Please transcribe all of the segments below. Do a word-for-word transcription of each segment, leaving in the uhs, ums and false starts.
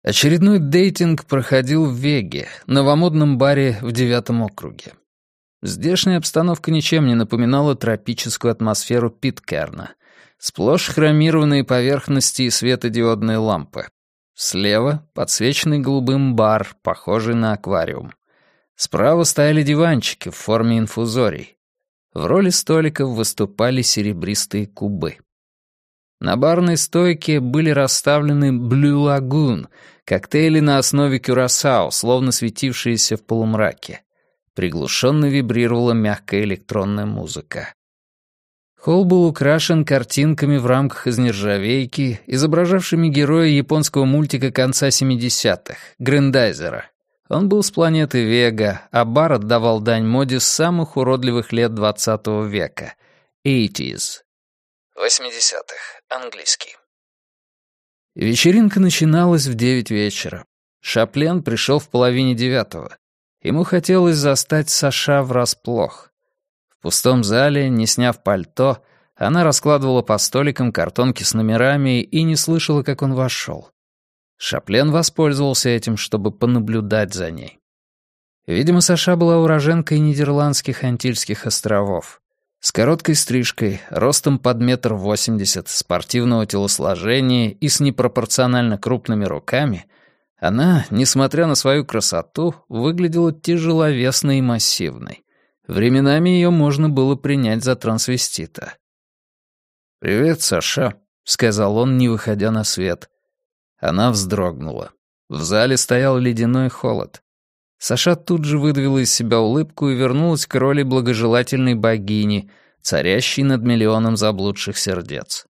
Очередной дейтинг проходил в Веге, новомодном баре в девятом округе. Здешняя обстановка ничем не напоминала тропическую атмосферу Питкэрна. Сплошь хромированные поверхности и светодиодные лампы. Слева — подсвеченный голубым бар, похожий на аквариум. Справа стояли диванчики в форме инфузорий. В роли столиков выступали серебристые кубы. На барной стойке были расставлены Blue Lagoon, коктейли на основе кюрасао, словно светившиеся в полумраке. Приглушенно вибрировала мягкая электронная музыка. Холл был украшен картинками в рамках из нержавейки, изображавшими героя японского мультика конца семидесятых, Грендайзера. Он был с планеты Вега, а бар отдавал дань моде с самых уродливых лет двадцатого века — eighties. восьмидесятых, английский. Вечеринка начиналась в девять вечера. Шаплен пришел в половине девятого. Ему хотелось застать Саша врасплох. В пустом зале, не сняв пальто, она раскладывала по столикам картонки с номерами и не слышала, как он вошел. Шаплен воспользовался этим, чтобы понаблюдать за ней. Видимо, Саша была уроженкой Нидерландских Антильских островов. С короткой стрижкой, ростом под метр восемьдесят, спортивного телосложения и с непропорционально крупными руками, она, несмотря на свою красоту, выглядела тяжеловесной и массивной. Временами ее можно было принять за трансвестита. «Привет, Саша», — сказал он, не выходя на свет. Она вздрогнула. В зале стоял ледяной холод. Саша тут же выдавила из себя улыбку и вернулась к роли благожелательной богини, царящей над миллионом заблудших сердец.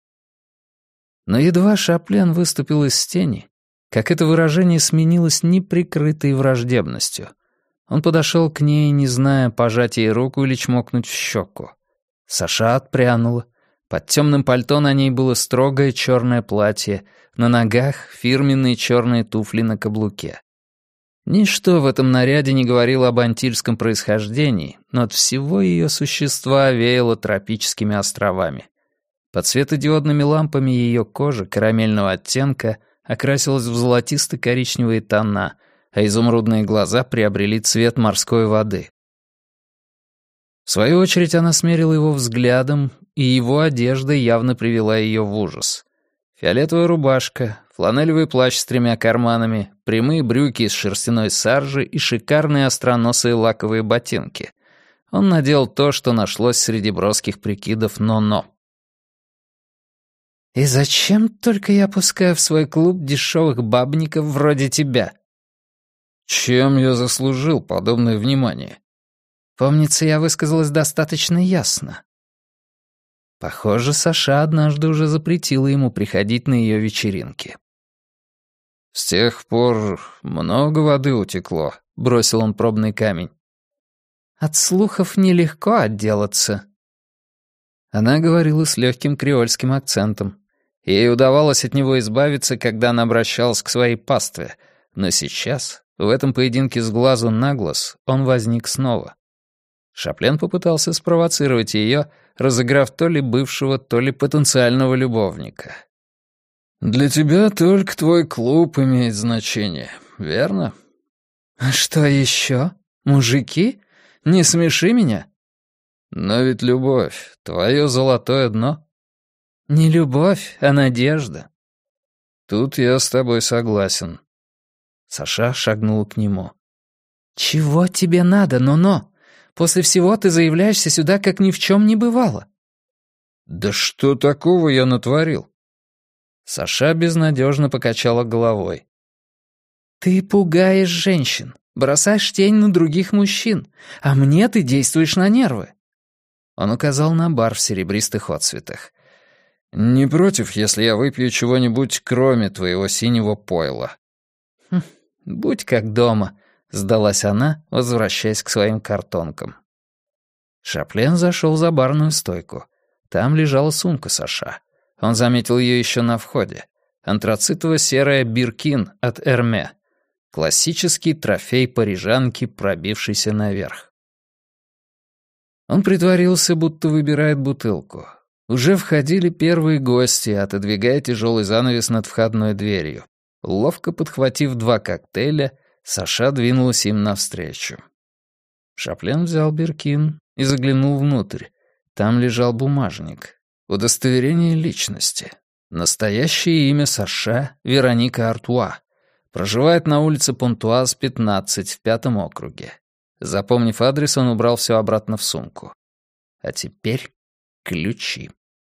Но едва Шаплен выступил из тени, как это выражение сменилось неприкрытой враждебностью. Он подошел к ней, не зная, пожать ей руку или чмокнуть в щеку. Саша отпрянула. Под темным пальто на ней было строгое черное платье, на ногах фирменные черные туфли на каблуке. Ничто в этом наряде не говорило об антильском происхождении, но от всего ее существа веяло тропическими островами. Под светодиодными лампами ее кожа карамельного оттенка окрасилась в золотисто-коричневые тона, а изумрудные глаза приобрели цвет морской воды. В свою очередь она смерила его взглядом, и его одежда явно привела ее в ужас. Фиолетовая рубашка, фланелевый плащ с тремя карманами, прямые брюки из шерстяной саржи и шикарные остроносые лаковые ботинки. Он надел то, что нашлось среди броских прикидов «но-но». «И зачем только я пускаю в свой клуб дешевых бабников вроде тебя?» «Чем я заслужил подобное внимание?» «Помнится, я высказалась достаточно ясно». Похоже, Саша однажды уже запретила ему приходить на ее вечеринки. «С тех пор много воды утекло», — бросил он пробный камень. «От слухов нелегко отделаться». Она говорила с легким креольским акцентом. Ей удавалось от него избавиться, когда она обращалась к своей пастве, но сейчас, в этом поединке с глазу на глаз, он возник снова. Шаплен попытался спровоцировать ее, разыграв то ли бывшего, то ли потенциального любовника. «Для тебя только твой клуб имеет значение, верно?» «А что еще? Мужики? Не смеши меня!» «Но ведь любовь — твое золотое дно». «Не любовь, а надежда». «Тут я с тобой согласен». Саша шагнула к нему. «Чего тебе надо, но-но? После всего ты заявляешься сюда, как ни в чем не бывало». «Да что такого я натворил?» Саша безнадежно покачала головой. «Ты пугаешь женщин, бросаешь тень на других мужчин, а мне ты действуешь на нервы». Он указал на бар в серебристых отцветах. «Не против, если я выпью чего-нибудь, кроме твоего синего пойла?» «Хм, будь как дома», — сдалась она, возвращаясь к своим картонкам. Шаплен зашел за барную стойку. Там лежала сумка Саша. Он заметил ее еще на входе. Антрацитово-серая Биркин от Эрме. Классический трофей парижанки, пробившийся наверх. Он притворился, будто выбирает бутылку. Уже входили первые гости, отодвигая тяжелый занавес над входной дверью. Ловко подхватив два коктейля, Саша двинулась им навстречу. Шаплен взял Биркин и заглянул внутрь. Там лежал бумажник. Удостоверение личности. Настоящее имя Саша — Вероника Артуа. Проживает на улице Понтуаз, пятнадцать, в пятом округе. Запомнив адрес, он убрал все обратно в сумку. А теперь ключи.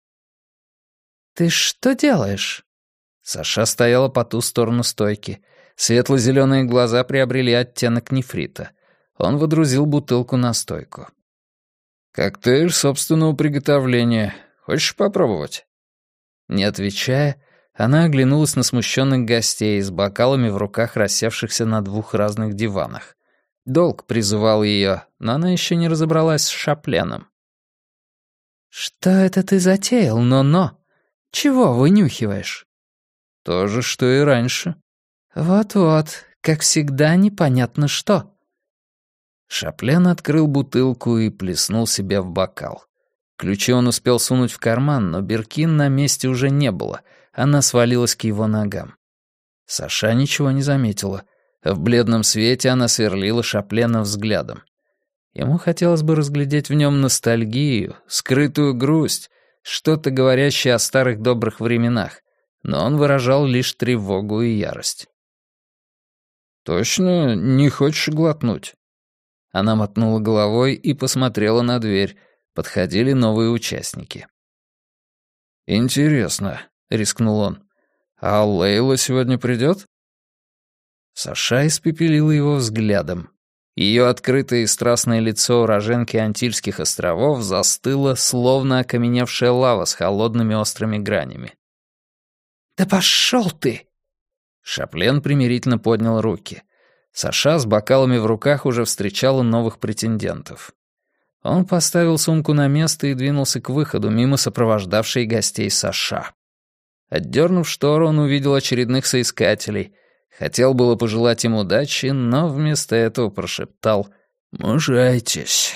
«Ты что делаешь?» Саша стояла по ту сторону стойки. Светло-зеленые глаза приобрели оттенок нефрита. Он водрузил бутылку на стойку. «Коктейль собственного приготовления. Хочешь попробовать?» Не отвечая, она оглянулась на смущенных гостей с бокалами в руках, рассевшихся на двух разных диванах. Долг призывал ее, но она еще не разобралась с Шапленом. «Что это ты затеял, но-но? Чего вынюхиваешь?» «То же, что и раньше». «Вот-вот, как всегда, непонятно что». Шаплен открыл бутылку и плеснул себе в бокал. Ключи он успел сунуть в карман, но Биркин на месте уже не было. Она свалилась к его ногам. Саша ничего не заметила. В бледном свете она сверлила Шаплена взглядом. Ему хотелось бы разглядеть в нем ностальгию, скрытую грусть, что-то говорящее о старых добрых временах, но он выражал лишь тревогу и ярость. «Точно не хочешь глотнуть?» Она мотнула головой и посмотрела на дверь. Подходили новые участники. «Интересно», — рискнул он, — «а Лейла сегодня придет?» Саша испепелила его взглядом. Ее открытое и страстное лицо уроженки Антильских островов застыло, словно окаменевшая лава с холодными острыми гранями. «Да пошел ты!» Шаплен примирительно поднял руки. Саша с бокалами в руках уже встречала новых претендентов. Он поставил сумку на место и двинулся к выходу, мимо сопровождавшей гостей Саша. Отдернув штору, он увидел очередных соискателей. Хотел было пожелать им удачи, но вместо этого прошептал «Мужайтесь».